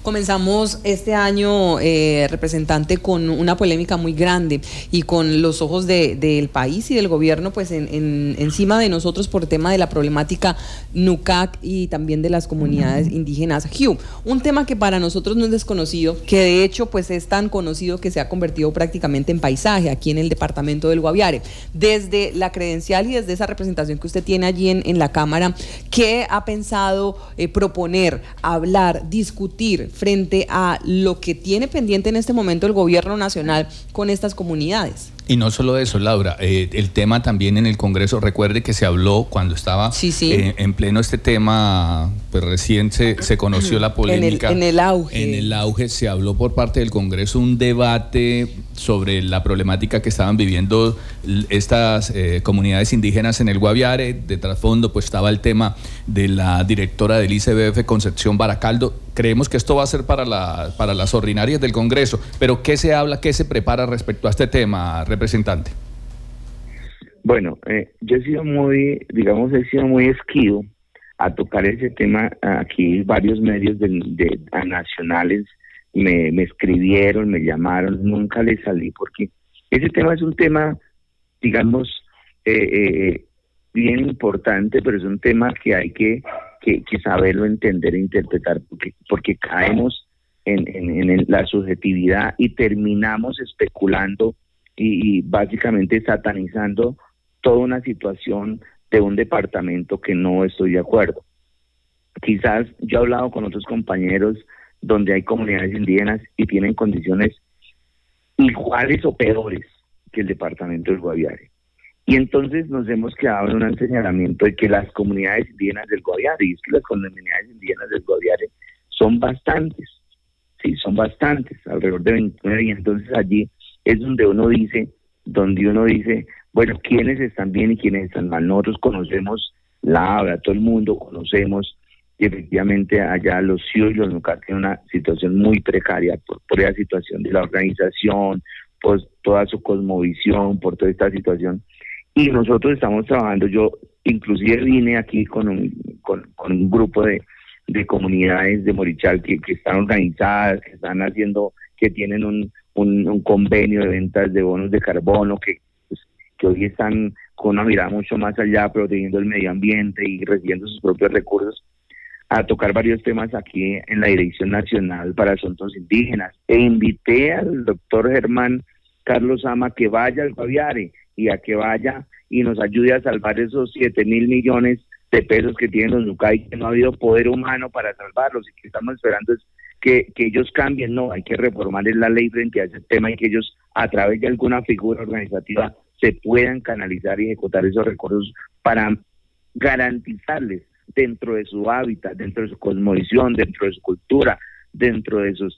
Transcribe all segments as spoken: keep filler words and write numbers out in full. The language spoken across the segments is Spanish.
Comenzamos este año, eh, representante, con una polémica muy grande y con los ojos de, del país y del gobierno pues en, en, encima de nosotros por tema de la problemática NUCAC y también de las comunidades indígenas Hu. Un tema que para nosotros no es desconocido, que de hecho pues es tan conocido que se ha convertido prácticamente en paisaje aquí en el departamento del Guaviare. Desde la credencial y desde esa representación que usted tiene allí en, en la Cámara, ¿qué ha pensado eh, proponer, hablar, discutir frente a lo que tiene pendiente en este momento el gobierno nacional con estas comunidades? Y no solo eso, Laura, eh, el tema también en el Congreso, recuerde que se habló cuando estaba sí, sí. Eh, en pleno este tema, pues recién se, se conoció la polémica. En el, en el auge. En el auge se habló por parte del Congreso un debate sobre la problemática que estaban viviendo estas eh, comunidades indígenas en el Guaviare. De trasfondo pues estaba el tema de la directora del I C B F, Concepción Baracaldo. Creemos que esto va a ser para, la, para las ordinarias del Congreso, pero ¿qué se habla, qué se prepara respecto a este tema, representante? Bueno, eh, yo he sido muy, digamos, he sido muy esquivo a tocar ese tema. Aquí varios medios de, de, de nacionales me, me escribieron, me llamaron, nunca les salí porque ese tema es un tema, digamos, eh, eh, bien importante, pero es un tema que hay que Que, que saberlo entender e interpretar, porque, porque caemos en, en, en la subjetividad y terminamos especulando y, y básicamente satanizando toda una situación de un departamento que no estoy de acuerdo. Quizás yo he hablado con otros compañeros donde hay comunidades indígenas y tienen condiciones iguales o peores que el departamento del Guaviare. Y entonces nos hemos quedado en un señalamiento de que las comunidades indígenas del Guaviare, y es que las comunidades indígenas del Guaviare son bastantes, sí, son bastantes, alrededor de veintinueve, y entonces allí es donde uno dice, donde uno dice, bueno, quiénes están bien y quiénes están mal. Nosotros conocemos la habla, todo el mundo conocemos que efectivamente allá los Hu y los NUCAC tienen una situación muy precaria por, por esa situación de la organización, por toda su cosmovisión, por toda esta situación. Y nosotros estamos trabajando, yo inclusive vine aquí con un, con, con un grupo de, de comunidades de Morichal que, que están organizadas, que están haciendo, que tienen un, un, un convenio de ventas de bonos de carbono, que, pues, que hoy están con una mirada mucho más allá, protegiendo el medio ambiente y recibiendo sus propios recursos, a tocar varios temas aquí en la Dirección Nacional para Asuntos Indígenas. E invité al doctor Germán Carlos Sama que vaya al Guaviare y a que vaya y nos ayude a salvar esos siete mil millones de pesos que tienen los NUCAC y que no ha habido poder humano para salvarlos, y que estamos esperando es que, que ellos cambien. No, hay que reformar la ley frente a ese tema y que ellos a través de alguna figura organizativa se puedan canalizar y ejecutar esos recursos para garantizarles dentro de su hábitat, dentro de su cosmovisión, dentro de su cultura, dentro de sus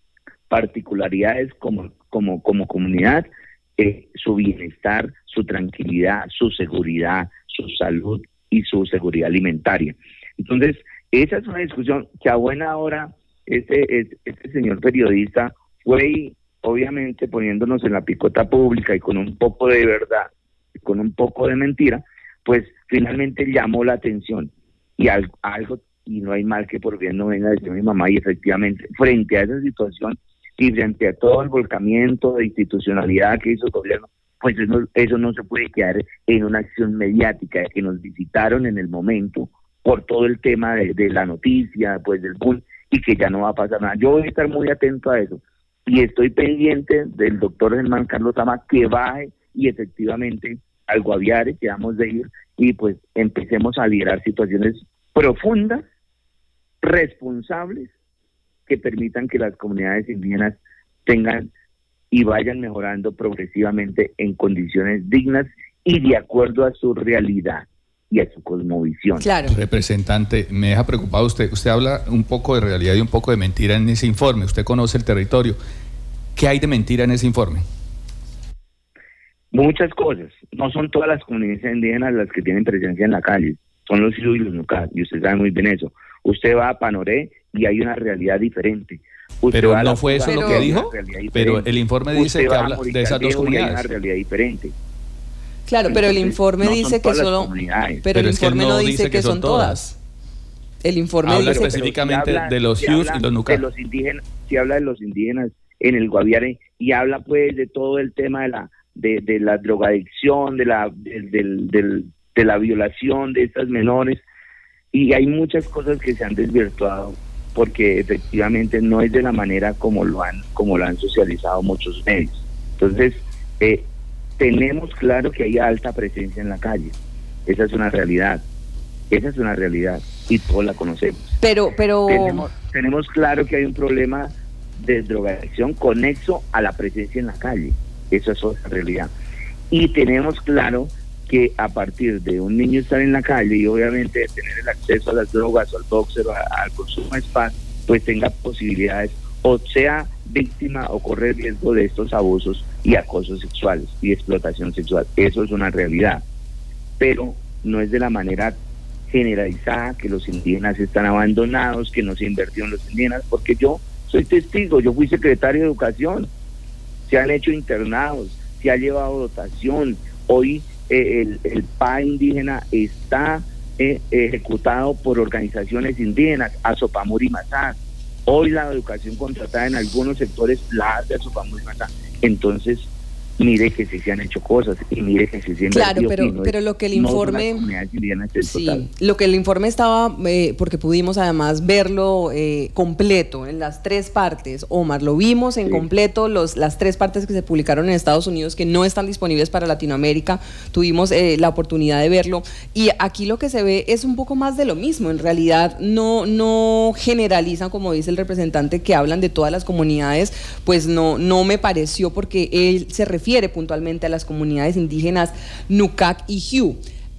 particularidades como, como, como comunidad, eh, su bienestar, su tranquilidad, su seguridad, su salud y su seguridad alimentaria. Entonces, esa es una discusión que a buena hora este, este señor periodista fue, y obviamente poniéndonos en la picota pública y con un poco de verdad, con un poco de mentira, pues finalmente llamó la atención. Y algo, algo, y no hay mal que por bien no venga, decía mi mamá, y efectivamente, frente a esa situación y frente a todo el volcamiento de institucionalidad que hizo el gobierno, pues eso, eso no se puede quedar en una acción mediática, de que nos visitaron en el momento por todo el tema de, de la noticia, pues del boom, y que ya no va a pasar nada. Yo voy a estar muy atento a eso, y estoy pendiente del doctor Germán Carlos Sama que baje y efectivamente al Guaviare, que vamos de ir, y pues empecemos a liderar situaciones profundas, responsables, que permitan que las comunidades indígenas tengan y vayan mejorando progresivamente en condiciones dignas y de acuerdo a su realidad y a su cosmovisión. Claro. Representante, me deja preocupado usted. Usted habla un poco de realidad y un poco de mentira en ese informe. Usted conoce el territorio. ¿Qué hay de mentira en ese informe? Muchas cosas. No son todas las comunidades indígenas las que tienen presencia en la calle. Son los Hu y los NUCAC, y usted sabe muy bien eso. Usted va a Panoré y hay una realidad diferente. Usted pero no fue eso lo que dijo, pero el informe dice que habla de esas dos comunidades. Hay una realidad diferente. Claro, pero el informe no dice que solo, pero, pero el informe no dice que, que son todas. El informe habla dice, específicamente si habla, de los si Hughes y los Nucar. De los indígenas, si habla de los indígenas en el Guaviare y habla pues de todo el tema de la de, de la drogadicción, de la de, de, de, de la violación de estas menores, y hay muchas cosas que se han desvirtuado porque efectivamente no es de la manera como lo han como lo han socializado muchos medios. Entonces, eh, tenemos claro que hay alta presencia en la calle. Esa es una realidad. Esa es una realidad y todos la conocemos. Pero, pero tenemos, tenemos claro que hay un problema de drogadicción conexo a la presencia en la calle. Eso es otra realidad. Y tenemos claro que a partir de un niño estar en la calle y obviamente de tener el acceso a las drogas o al boxer o a, al consumo de spa, pues tenga posibilidades o sea víctima o corre riesgo de estos abusos y acosos sexuales y explotación sexual. Eso es una realidad, pero no es de la manera generalizada que los indígenas están abandonados, que no se invirtió en los indígenas, porque yo soy testigo, yo fui secretario de Educación, se han hecho internados, se ha llevado dotación, hoy eh, el, el P A indígena está eh, ejecutado por organizaciones indígenas, Azopamur y Mazá. Hoy la educación contratada en algunos sectores la hace Azopamur y Mazá. Entonces, mire que sí se han hecho cosas y mire que sí se han claro, pero, no pero es, lo que el informe, no sí, total. lo que el informe estaba, eh, porque pudimos además verlo eh, completo en las tres partes, Omar, lo vimos en sí. completo, los, las tres partes que se publicaron en Estados Unidos que no están disponibles para Latinoamérica, tuvimos eh, la oportunidad de verlo y aquí lo que se ve es un poco más de lo mismo, en realidad no, no generalizan, como dice el representante, que hablan de todas las comunidades, pues no, no me pareció porque él se refiere refiere puntualmente a las comunidades indígenas Nucac y Hughes.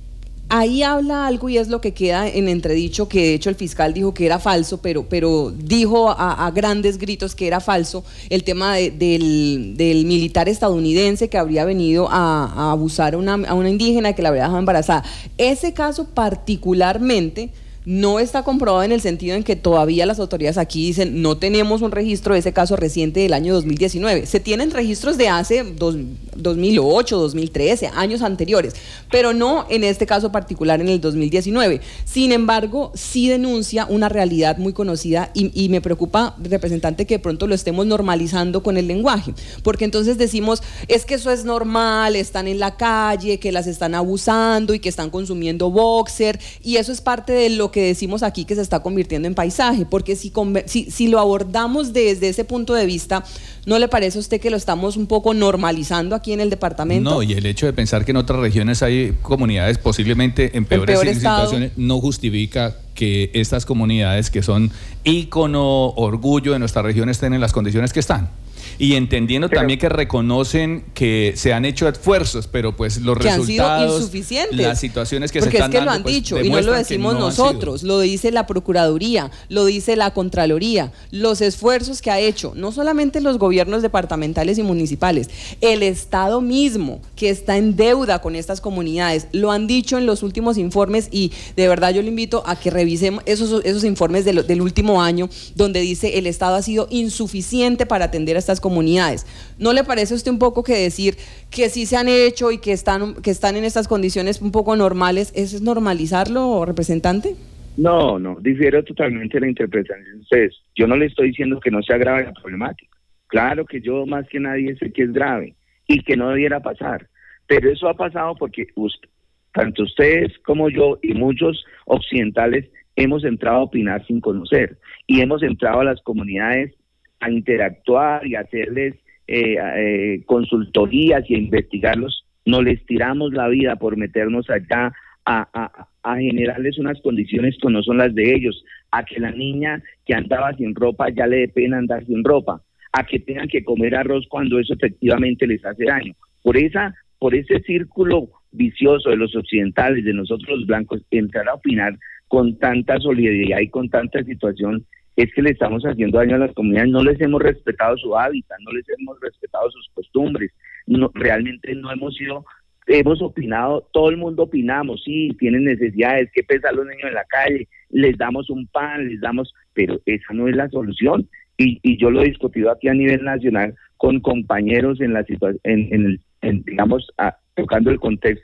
Ahí habla algo y es lo que queda en entredicho, que de hecho el fiscal dijo que era falso, pero, pero dijo a, a grandes gritos que era falso el tema de, del, del militar estadounidense que habría venido a, a abusar a una, a una indígena que la habría dejado embarazada. Ese caso particularmente no está comprobado en el sentido en que todavía las autoridades aquí dicen no tenemos un registro de ese caso reciente del año dos mil diecinueve. Se tienen registros de hace dos, dos mil ocho, dos mil trece, años anteriores, pero no en este caso particular en el dos mil diecinueve. Sin embargo, sí denuncia una realidad muy conocida y, y me preocupa, representante, que de pronto lo estemos normalizando con el lenguaje, porque entonces decimos, es que eso es normal, están en la calle, que las están abusando y que están consumiendo boxer, y eso es parte de lo que decimos aquí que se está convirtiendo en paisaje, porque si, si, si lo abordamos desde ese punto de vista, ¿no le parece a usted que lo estamos un poco normalizando aquí en el departamento? No, y el hecho de pensar que en otras regiones hay comunidades posiblemente en peores en peor situaciones no justifica que estas comunidades que son ícono, orgullo de nuestra región estén en las condiciones que están. Y entendiendo pero, también que reconocen que se han hecho esfuerzos, pero pues los que resultados, han sido insuficientes. Las situaciones que porque se están es que dando, lo han pues, dicho y no lo decimos no nosotros, lo dice la Procuraduría, lo dice la Contraloría, los esfuerzos que ha hecho, no solamente los gobiernos departamentales y municipales, el Estado mismo que está en deuda con estas comunidades, lo han dicho en los últimos informes y de verdad yo le invito a que revisemos esos, esos informes del, del último año donde dice el Estado ha sido insuficiente para atender a estas comunidades. comunidades. ¿No le parece a usted un poco que decir que sí se han hecho y que están, que están en estas condiciones un poco normales, ¿eso es normalizarlo, representante? No, no, difiero totalmente de la interpretación de ustedes. Yo no le estoy diciendo que no sea grave la problemática. Claro que yo más que nadie sé que es grave y que no debiera pasar, pero eso ha pasado porque usted, tanto ustedes como yo y muchos occidentales hemos entrado a opinar sin conocer y hemos entrado a las comunidades a interactuar y a hacerles eh, eh, consultorías y a investigarlos. No les tiramos la vida por meternos allá a, a, a generarles unas condiciones que no son las de ellos, a que la niña que andaba sin ropa ya le dé pena andar sin ropa, a que tengan que comer arroz cuando eso efectivamente les hace daño. Por esa, por ese círculo vicioso de los occidentales, de nosotros los blancos, entrar a opinar con tanta solidaridad y con tanta situación, es que le estamos haciendo daño a las comunidades, no les hemos respetado su hábitat, no les hemos respetado sus costumbres, no, realmente no hemos sido, hemos opinado, todo el mundo opinamos, sí, tienen necesidades, qué pesar los niños en la calle, les damos un pan, les damos, pero esa no es la solución, y, y yo lo he discutido aquí a nivel nacional con compañeros en la situación, en, en el, en, digamos, a, tocando el contexto,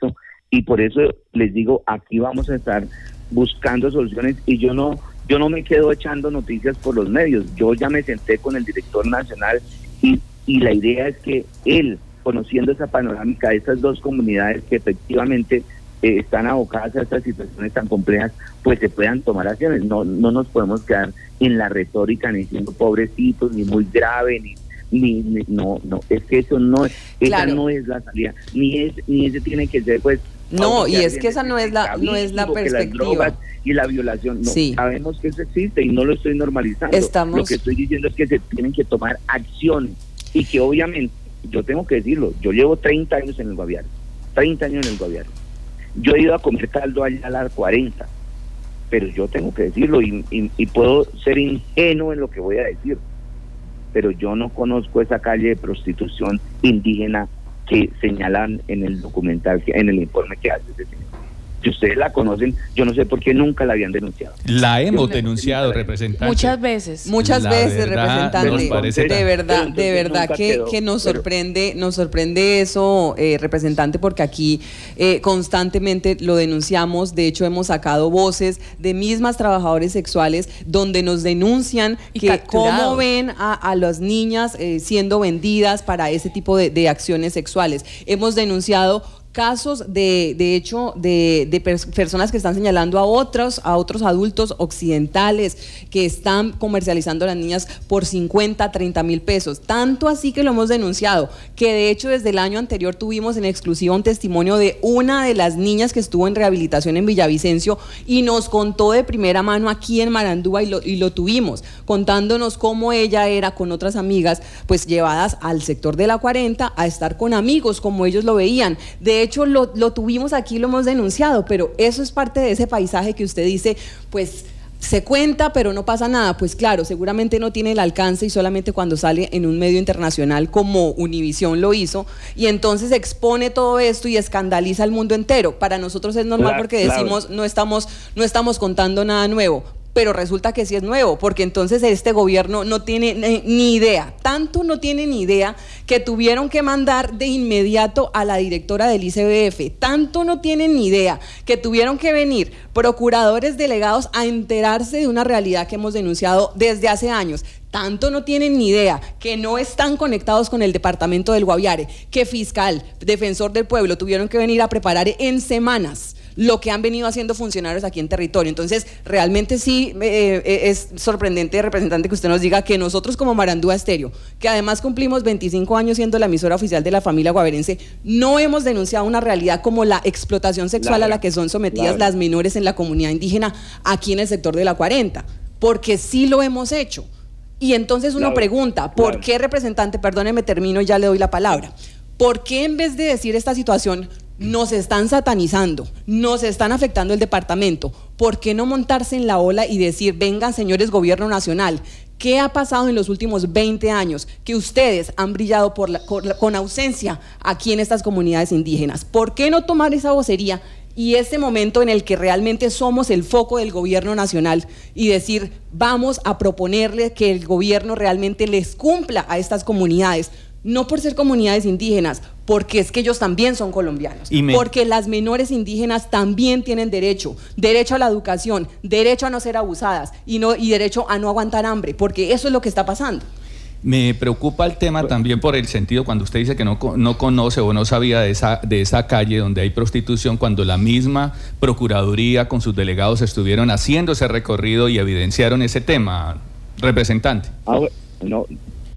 Y por eso les digo, aquí vamos a estar buscando soluciones, y yo no yo no me quedo echando noticias por los medios. Yo ya me senté con el director nacional y, y la idea es que él, conociendo esa panorámica de estas dos comunidades que efectivamente eh, están abocadas a estas situaciones tan complejas, pues se puedan tomar acciones. No no nos podemos quedar en la retórica ni siendo pobrecitos, ni muy grave, ni ni, ni no no es que eso no esa claro. no es la salida, ni es ni ese tiene que ser pues. No, y es que esa no es la no es la perspectiva. Y la violación, no, sí. sabemos que eso existe y no lo estoy normalizando. Estamos... Lo que estoy diciendo es que se tienen que tomar acciones, y que obviamente, yo tengo que decirlo, yo llevo treinta años en el Guaviare, treinta años en el Guaviare. Yo he ido a comer caldo allá a las cuarenta, pero yo tengo que decirlo, y, y, y puedo ser ingenuo en lo que voy a decir, pero yo no conozco esa calle de prostitución indígena que señalan en el documental, en el informe que hace ese señor. Si ustedes la conocen, yo no sé por qué nunca la habían denunciado. La hemos denunciado, representante. Muchas veces. Muchas la veces, verdad, representante. parece... De verdad, de verdad que, quedó, que nos pero... sorprende, nos sorprende eso, eh, representante, porque aquí eh, constantemente lo denunciamos. De hecho, hemos sacado voces de mismas trabajadores sexuales donde nos denuncian y que capturado. Cómo ven a, a las niñas eh, siendo vendidas para ese tipo de, de acciones sexuales. Hemos denunciado casos de, de hecho de, de pers personas que están señalando a otros, a otros adultos occidentales que están comercializando a las niñas por cincuenta, treinta mil pesos. Tanto así que lo hemos denunciado, que de hecho desde el año anterior tuvimos en exclusiva un testimonio de una de las niñas que estuvo en rehabilitación en Villavicencio y nos contó de primera mano aquí en Marandúa, y lo, y lo tuvimos, contándonos cómo ella era con otras amigas, pues llevadas al sector de la cuarenta a estar con amigos, como ellos lo veían. De De hecho, lo, lo tuvimos aquí, lo hemos denunciado, pero eso es parte de ese paisaje que usted dice, pues se cuenta, pero no pasa nada. Pues claro, seguramente no tiene el alcance, y solamente cuando sale en un medio internacional como Univisión lo hizo, y entonces expone todo esto y escandaliza al mundo entero. Para nosotros es normal, claro, porque decimos, claro, no estamos, no estamos contando nada nuevo. Pero resulta que sí es nuevo, porque entonces este gobierno no tiene ni, ni idea, tanto no tiene ni idea que tuvieron que mandar de inmediato a la directora del I C B F, tanto no tienen ni idea que tuvieron que venir procuradores delegados a enterarse de una realidad que hemos denunciado desde hace años. Tanto no tienen ni idea que no están conectados con el departamento del Guaviare, que fiscal, defensor del pueblo tuvieron que venir a preparar en semanas lo que han venido haciendo funcionarios aquí en territorio. Entonces, realmente sí eh, es sorprendente, representante, que usted nos diga que nosotros como Marandúa Estéreo, que además cumplimos veinticinco años siendo la emisora oficial de la familia guaverense, no hemos denunciado una realidad como la explotación sexual claro, a la que son sometidas claro. las menores en la comunidad indígena aquí en el sector de la cuarenta, porque sí lo hemos hecho. Y entonces uno claro, pregunta, ¿por claro. qué, representante, perdóneme, termino y ya le doy la palabra, ¿por qué en vez de decir esta situación nos están satanizando, nos están afectando el departamento? ¿Por qué no montarse en la ola y decir, vengan señores gobierno nacional, qué ha pasado en los últimos veinte años que ustedes han brillado por la, con, con ausencia aquí en estas comunidades indígenas? ¿Por qué no tomar esa vocería y este momento en el que realmente somos el foco del gobierno nacional y decir, vamos a proponerle que el gobierno realmente les cumpla a estas comunidades? No por ser comunidades indígenas, porque es que ellos también son colombianos, me... porque las menores indígenas también tienen derecho, derecho a la educación, derecho a no ser abusadas y, no, y derecho a no aguantar hambre, porque eso es lo que está pasando. Me preocupa el tema también por el sentido cuando usted dice que no, no conoce o no sabía de esa, de esa calle donde hay prostitución, cuando la misma Procuraduría con sus delegados estuvieron haciendo ese recorrido y evidenciaron ese tema, representante. Ah, no.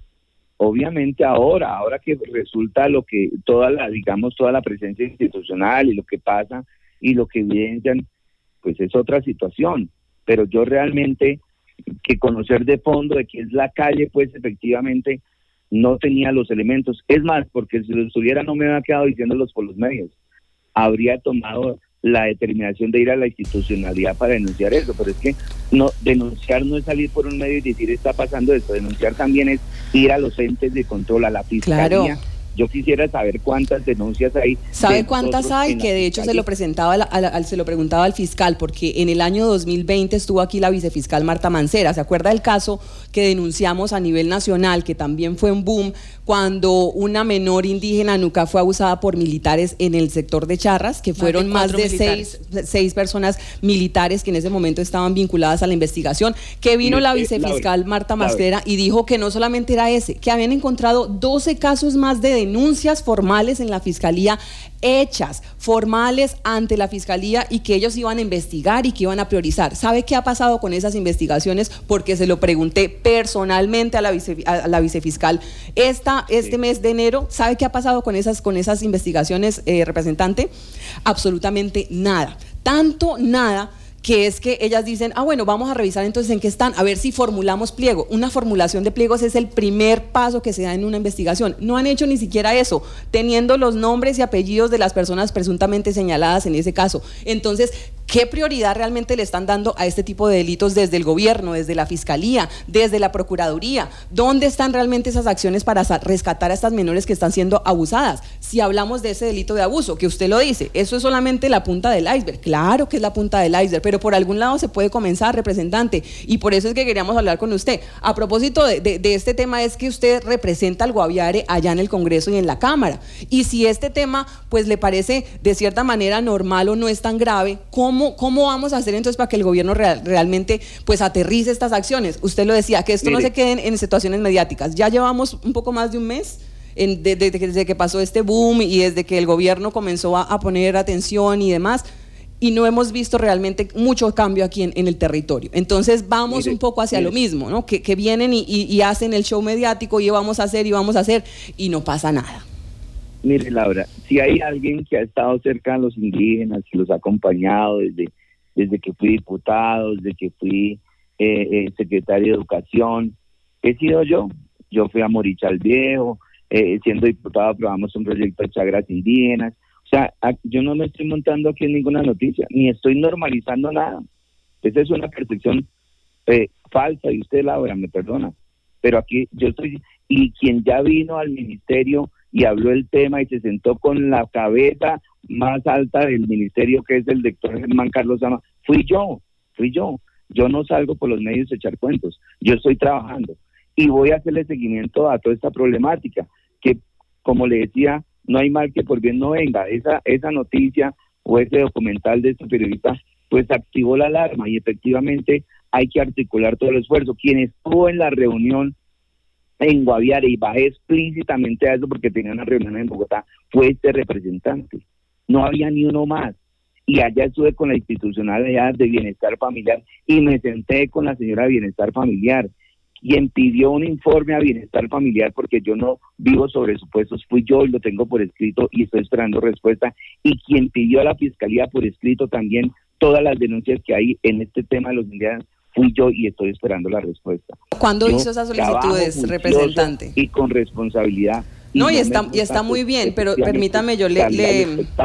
Obviamente ahora, ahora que resulta lo que toda la, digamos, toda la presencia institucional y lo que pasa y lo que evidencian, pues es otra situación. Pero yo realmente que conocer de fondo de qué es la calle, pues efectivamente no tenía los elementos. Es más, porque si lo estuviera no me había quedado diciéndolos por los medios. Habría tomado la determinación de ir a la institucionalidad para denunciar eso, pero es que no, denunciar no es salir por un medio y decir está pasando esto, denunciar también es ir a los entes de control, a la fiscalía, claro. Yo quisiera saber cuántas denuncias hay. ¿Sabe cuántas hay? Que de hecho se lo presentaba, a la, a, se lo preguntaba al fiscal, porque en el año dos mil veinte estuvo aquí la vicefiscal Marta Mancera. ¿Se acuerda del caso que denunciamos a nivel nacional, que también fue un boom, cuando una menor indígena nuca fue abusada por militares en el sector de Charras, que fueron más de, más de seis, seis personas militares que en ese momento estaban vinculadas a la investigación, que vino y, la vicefiscal Marta Mancera y dijo que no solamente era ese, que habían encontrado doce casos más de denuncias formales en la fiscalía, hechas, formales ante la fiscalía, y que ellos iban a investigar y que iban a priorizar. ¿Sabe qué ha pasado con esas investigaciones? Porque se lo pregunté personalmente a la, vice, a la vicefiscal esta, este sí. mes de enero. ¿Sabe qué ha pasado con esas, con esas investigaciones, eh, representante? Absolutamente nada. Tanto nada que es que ellas dicen, ah bueno, vamos a revisar entonces en qué están, a ver si formulamos pliego. Una formulación de pliegos es el primer paso que se da en una investigación. No han hecho ni siquiera eso, teniendo los nombres y apellidos de las personas presuntamente señaladas en ese caso. Entonces, ¿qué prioridad realmente le están dando a este tipo de delitos desde el gobierno, desde la fiscalía, desde la procuraduría? ¿Dónde están realmente esas acciones para rescatar a estas menores que están siendo abusadas? Si hablamos de ese delito de abuso, que usted lo dice, eso es solamente la punta del iceberg. Claro que es la punta del iceberg, pero por algún lado se puede comenzar, representante, y por eso es que queríamos hablar con usted. A propósito de, de, de este tema, es que usted representa al Guaviare allá en el Congreso y en la Cámara, y si este tema pues le parece de cierta manera normal o no es tan grave, ¿cómo ¿Cómo, ¿Cómo vamos a hacer entonces para que el gobierno real, realmente pues aterrice estas acciones? Usted lo decía, que esto Mire. no se quede en, en situaciones mediáticas. Ya llevamos un poco más de un mes en, de, de, de, desde que pasó este boom y desde que el gobierno comenzó a, a poner atención y demás, y no hemos visto realmente mucho cambio aquí en, en el territorio. Entonces vamos Mire, un poco hacia Mire. lo mismo, ¿no? Que, que vienen y, y, y hacen el show mediático y vamos a hacer y vamos a hacer y no pasa nada. Mire, Laura, si hay alguien que ha estado cerca de los indígenas, que los ha acompañado desde, desde que fui diputado, desde que fui eh, eh, secretario de Educación, he sido yo. Yo fui a Morichal Viejo, eh, siendo diputado aprobamos un proyecto de chagras indígenas. O sea, a, yo no me estoy montando aquí en ninguna noticia, ni estoy normalizando nada. Esa es una percepción eh, falsa, y usted, Laura, me perdona. Pero aquí yo estoy, y quien ya vino al ministerio y habló el tema y se sentó con la cabeza más alta del ministerio, que es el doctor Germán Carlos Sama, fui yo, fui yo. Yo no salgo por los medios a echar cuentos, yo estoy trabajando y voy a hacerle seguimiento a toda esta problemática, que como le decía, no hay mal que por bien no venga. Esa, esa noticia o ese documental de este periodista pues activó la alarma, y efectivamente hay que articular todo el esfuerzo. Quien estuvo en la reunión en Guaviare, y bajé explícitamente a eso porque tenía una reunión en Bogotá, fue este representante. No había ni uno más. Y allá estuve con la institucionalidad de Bienestar Familiar y me senté con la señora de Bienestar Familiar, quien pidió un informe a Bienestar Familiar, porque yo no vivo sobre supuestos, fui yo y lo tengo por escrito y estoy esperando respuesta, y quien pidió a la Fiscalía por escrito también todas las denuncias que hay en este tema de los indígenas, fui yo y estoy esperando la respuesta. ¿Cuándo yo hizo esas solicitudes, representante? Y con responsabilidad. Y no, no, y está, y está muy bien, pero permítame, yo le... le...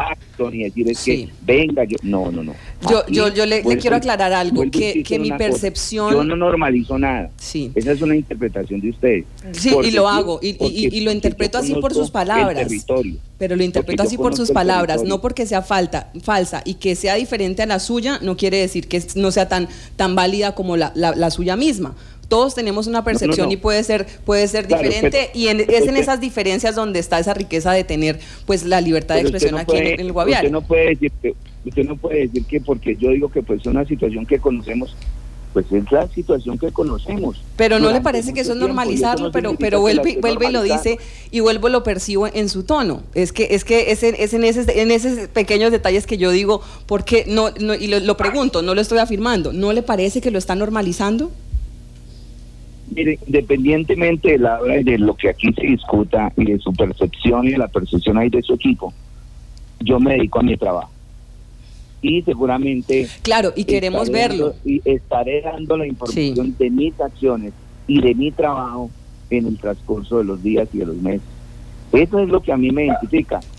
Ni decir es sí. que venga, yo... No, no, no. Yo, yo, yo le, le quiero aclarar algo, que, que mi percepción... Cosa. Yo no normalizo nada. Sí. Esa es una interpretación de ustedes. Sí, y lo hago, y, y, y lo interpreto así por sus palabras. Pero lo interpreto así por sus palabras, no porque sea falta, falsa, y que sea diferente a la suya, no quiere decir que no sea tan, tan válida como la, la, la suya misma. Todos tenemos una percepción, no, no, no. y puede ser puede ser claro, diferente, pero, y en, es en esas diferencias donde está esa riqueza de tener pues la libertad de expresión no aquí puede, en, en el Guaviare. Usted no puede decir que usted no puede decir que porque yo digo que pues es una situación que conocemos, pues es la situación que conocemos. Pero no le parece que eso es normalizarlo, eso no pero pero vuelve vuelve y lo dice, y vuelvo lo percibo en su tono. Es que es que es en, es en esos en esos pequeños detalles que yo digo, porque no, no y lo, lo pregunto, no lo estoy afirmando, ¿no le parece que lo está normalizando? Mire, independientemente de, la, de lo que aquí se discuta y de su percepción y de la percepción ahí de su equipo, yo me dedico a mi trabajo. Y seguramente... Claro, y queremos verlo. Dando, y estaré dando la información sí. de mis acciones y de mi trabajo en el transcurso de los días y de los meses. Eso es lo que a mí me identifica.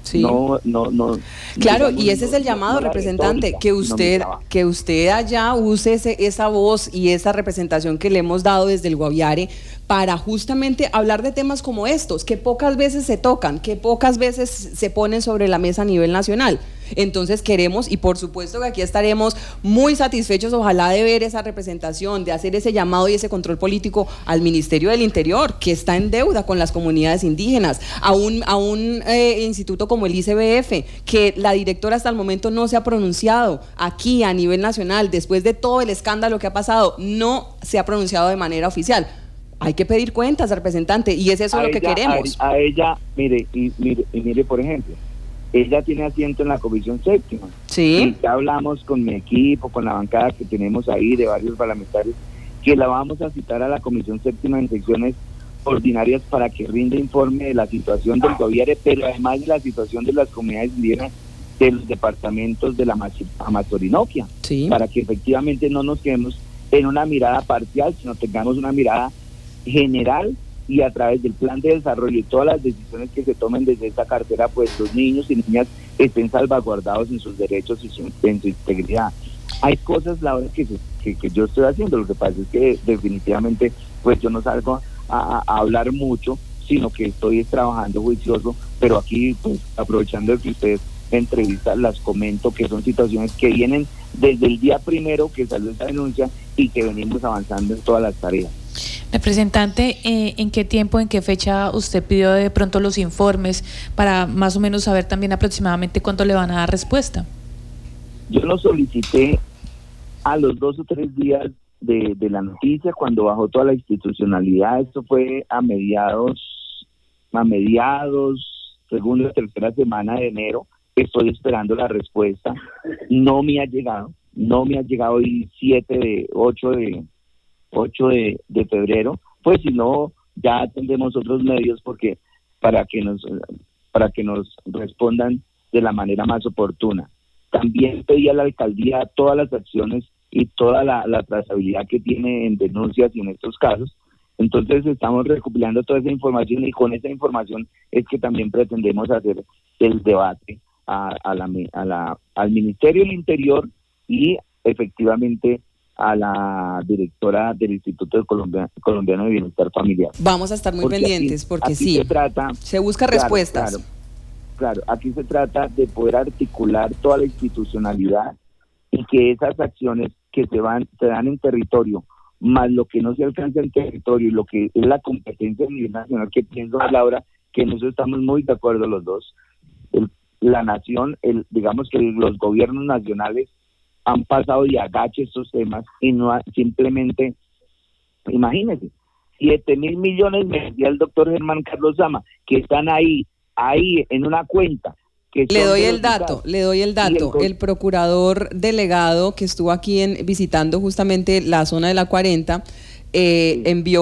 Sí. No, no, no. Claro, digamos, y ese no, es el llamado, no, no representante, retórica, que usted, que usted allá use ese, esa voz y esa representación que le hemos dado desde el Guaviare para justamente hablar de temas como estos, que pocas veces se tocan, que pocas veces se ponen sobre la mesa a nivel nacional. Entonces queremos, y por supuesto que aquí estaremos muy satisfechos, ojalá, de ver esa representación, de hacer ese llamado y ese control político al Ministerio del Interior, que está en deuda con las comunidades indígenas, a un, a un eh, instituto como el I C B F, que la directora hasta el momento no se ha pronunciado aquí a nivel nacional, después de todo el escándalo que ha pasado, no se ha pronunciado de manera oficial. Hay que pedir cuentas, representante, y es eso a lo ella, que queremos. A, a ella, mire, y mire, y mire, por ejemplo, ella tiene asiento en la Comisión Séptima. Sí. Y ya hablamos con mi equipo, con la bancada que tenemos ahí de varios parlamentarios, que la vamos a citar a la Comisión Séptima en secciones ordinarias para que rinde informe de la situación del Guaviare, pero además de la situación de las comunidades indígenas de los departamentos de la Amazorinoquia, sí. para que efectivamente no nos quedemos en una mirada parcial, sino tengamos una mirada general, y a través del plan de desarrollo y todas las decisiones que se tomen desde esta cartera, pues los niños y niñas estén salvaguardados en sus derechos y su, en su integridad. Hay cosas, Laura, que, que, que yo estoy haciendo, lo que pasa es que definitivamente pues yo no salgo a, a hablar mucho, sino que estoy trabajando juicioso, pero aquí pues aprovechando de que ustedes me entrevistan, las comento que son situaciones que vienen desde el día primero que salió esta denuncia y que venimos avanzando en todas las tareas. Representante, eh, ¿en qué tiempo, en qué fecha usted pidió de pronto los informes para más o menos saber también aproximadamente cuánto le van a dar respuesta? Yo lo solicité a los dos o tres días de, de la noticia, cuando bajó toda la institucionalidad. Esto fue a mediados, a mediados, segunda o tercera semana de enero. Estoy esperando la respuesta. No me ha llegado, no me ha llegado hoy siete de, ocho de... ocho de, de febrero, pues si no, ya atendemos otros medios porque para que nos para que nos respondan de la manera más oportuna. También pedí a la alcaldía todas las acciones y toda la, la trazabilidad que tiene en denuncias y en estos casos. Entonces estamos recopilando toda esa información, y con esa información es que también pretendemos hacer el debate a, a la, a la, al Ministerio del Interior y efectivamente a la directora del Instituto Colombia, Colombiano de Bienestar Familiar. Vamos a estar muy porque pendientes aquí, porque aquí sí, se, trata, se busca claro, respuestas. Claro, claro, aquí se trata de poder articular toda la institucionalidad y que esas acciones que se van se dan en territorio, más lo que no se alcanza en territorio y lo que es la competencia a nivel nacional, que pienso, Laura, que en eso estamos muy de acuerdo los dos. El, la nación, el digamos que los gobiernos nacionales han pasado de agache estos temas y no ha, simplemente, imagínense, siete mil millones me decía el doctor Germán Carlos Zama, que están ahí, ahí en una cuenta. Que le doy el dato, le doy el dato. El, el procurador delegado que estuvo aquí en, visitando justamente la zona de la cuarenta, eh, sí. envió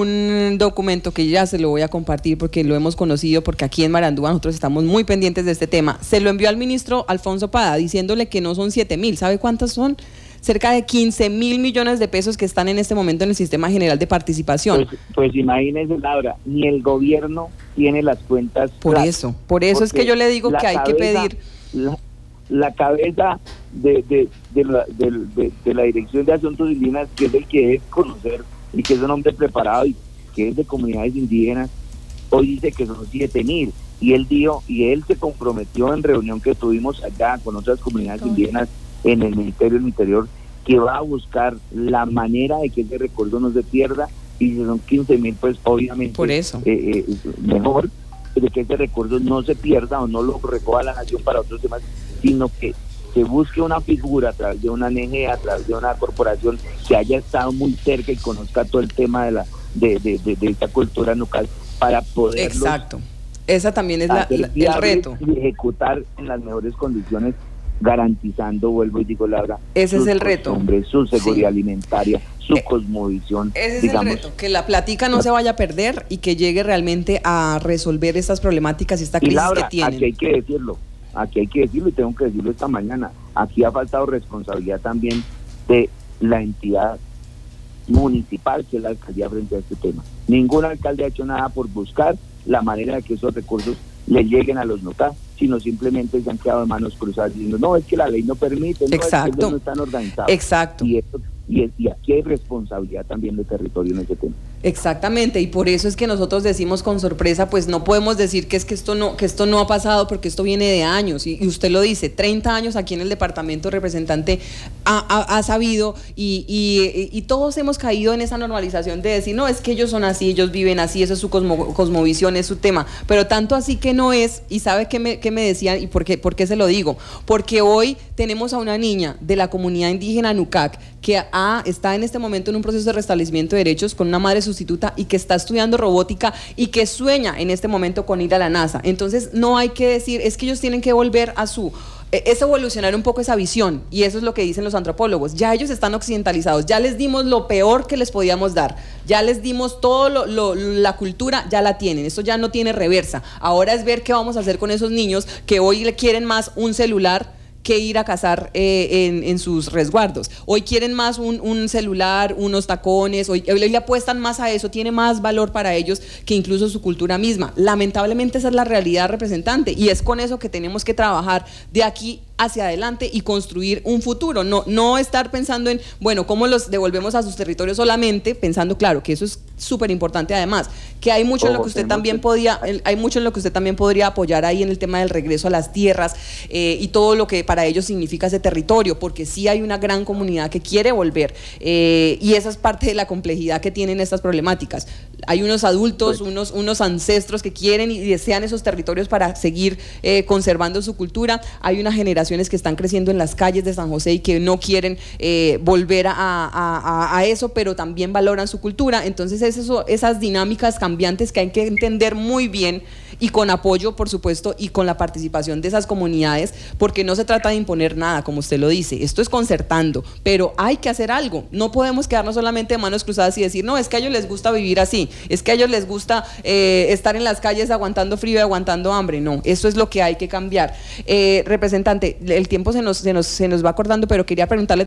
un documento que ya se lo voy a compartir porque lo hemos conocido, porque aquí en Marandúa nosotros estamos muy pendientes de este tema. Se lo envió al ministro Alfonso Pada diciéndole que no son siete mil, ¿sabe cuántas son? Cerca de quince mil millones de pesos que están en este momento en el Sistema General de Participación. Pues, pues imagínense, Laura, ni el gobierno tiene las cuentas. Por claras, eso, por eso es que yo le digo que hay cabeza, que pedir. La, la cabeza de, de, de, la, de, de, de la Dirección de Asuntos Indígenas, que es el que es conocer y que es un hombre preparado y que es de comunidades indígenas, hoy dice que son siete mil. Y él dijo, y él se comprometió en reunión que tuvimos allá con otras comunidades indígenas en el Ministerio del Interior, que va a buscar la manera de que ese recurso no se pierda, y si son quince mil, pues obviamente por eso eh, eh, mejor de que ese recurso no se pierda o no lo recoja la nación para otros temas, sino que se busque una figura a través de una O N G, a través de una corporación que haya estado muy cerca y conozca todo el tema de la de, de, de, de esta cultura local para poder exacto, esa también es la, la, el reto y ejecutar en las mejores condiciones, garantizando, vuelvo y digo, Laura, ese es el reto, su seguridad sí. alimentaria, su eh, cosmovisión. Ese es digamos, el reto, que la plática no se vaya a perder y que llegue realmente a resolver estas problemáticas y esta crisis y Laura, que tienen. Aquí hay que decirlo, aquí hay que decirlo y tengo que decirlo esta mañana, aquí ha faltado responsabilidad también de la entidad municipal, que es la alcaldía, frente a este tema. Ningún alcalde ha hecho nada por buscar la manera de que esos recursos le lleguen a los notables, sino simplemente se han quedado de manos cruzadas diciendo, no, es que la ley no permite, no, Exacto. es que ellos no están organizados. Exacto. Y, esto, y, y aquí hay responsabilidad también de territorio en ese tema. Exactamente, y por eso es que nosotros decimos con sorpresa, pues no podemos decir que es que esto no, que esto no ha pasado, porque esto viene de años, y, y usted lo dice, treinta años aquí en el departamento, representante ha, ha, ha sabido, y, y, y todos hemos caído en esa normalización de decir, no, es que ellos son así, ellos viven así, eso es su cosmo, cosmovisión, es su tema, pero tanto así que no es, y ¿sabe qué me, qué me decían, y por qué, por qué se lo digo? Porque hoy tenemos a una niña de la comunidad indígena Nucac, que ha, está en este momento en un proceso de restablecimiento de derechos con una madre sustituta y que está estudiando robótica y que sueña en este momento con ir a la NASA. Entonces no hay que decir, es que ellos tienen que volver a su... es evolucionar un poco esa visión, y eso es lo que dicen los antropólogos. Ya ellos están occidentalizados, ya les dimos lo peor que les podíamos dar, ya les dimos todo lo, lo, la cultura, ya la tienen, eso ya no tiene reversa. Ahora es ver qué vamos a hacer con esos niños que hoy le quieren más un celular que ir a cazar eh, en, en sus resguardos. Hoy quieren más un, un celular, unos tacones, hoy, hoy le apuestan más a eso, tiene más valor para ellos que incluso su cultura misma. Lamentablemente esa es la realidad, representante, y es con eso que tenemos que trabajar de aquí hacia adelante y construir un futuro, no, no estar pensando en, bueno, cómo los devolvemos a sus territorios solamente, pensando, claro, que eso es súper importante además, que hay mucho en lo que usted también podía, hay mucho en lo que usted también podría apoyar ahí en el tema del regreso a las tierras eh, y todo lo que para ellos significa ese territorio, porque sí hay una gran comunidad que quiere volver eh, y esa es parte de la complejidad que tienen estas problemáticas. Hay unos adultos, pues, unos, unos ancestros que quieren y desean esos territorios para seguir eh, conservando su cultura. Hay una generación que están creciendo en las calles de San José y que no quieren eh, volver a, a, a, a eso, pero también valoran su cultura. Entonces es eso, esas dinámicas cambiantes que hay que entender muy bien y con apoyo, por supuesto, y con la participación de esas comunidades, porque no se trata de imponer nada, como usted lo dice, esto es concertando, pero hay que hacer algo. No podemos quedarnos solamente de manos cruzadas y decir, no, es que a ellos les gusta vivir así, es que a ellos les gusta eh, estar en las calles aguantando frío y aguantando hambre. No, eso es lo que hay que cambiar. Eh, representante, el tiempo se nos, se nos, se nos va acordando, pero quería preguntarle